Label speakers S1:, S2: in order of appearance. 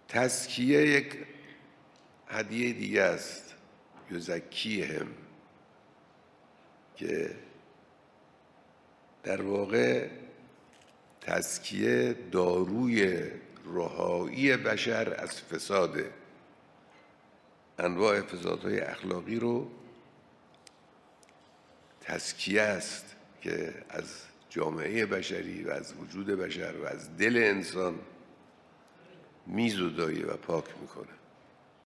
S1: تزکیه یک هدیه دیگه است، یزکیهم، که در واقع تزکیه داروی رهایی بشر از فساده. انواع فسادهای اخلاقی رو تزکیه است که از جامعه بشری و از وجود بشر و از دل انسان میزدایه و پاک میکنه.